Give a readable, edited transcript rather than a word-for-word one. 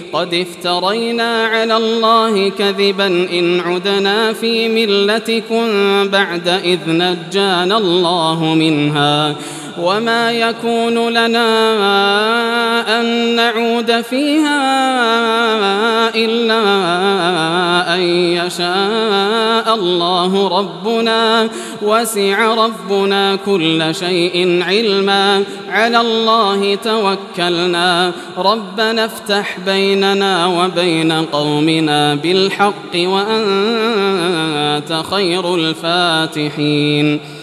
قد افترينا على الله كذبا إن عدنا في ملتكم بعد إذ نجانا الله منها وما يكون لنا أن نعود فيها إلا أن يشاء الله ربنا وسع ربنا كل شيء علما على الله توكلنا ربنا افتح بيننا وبين قومنا بالحق وأنت خير الفاتحين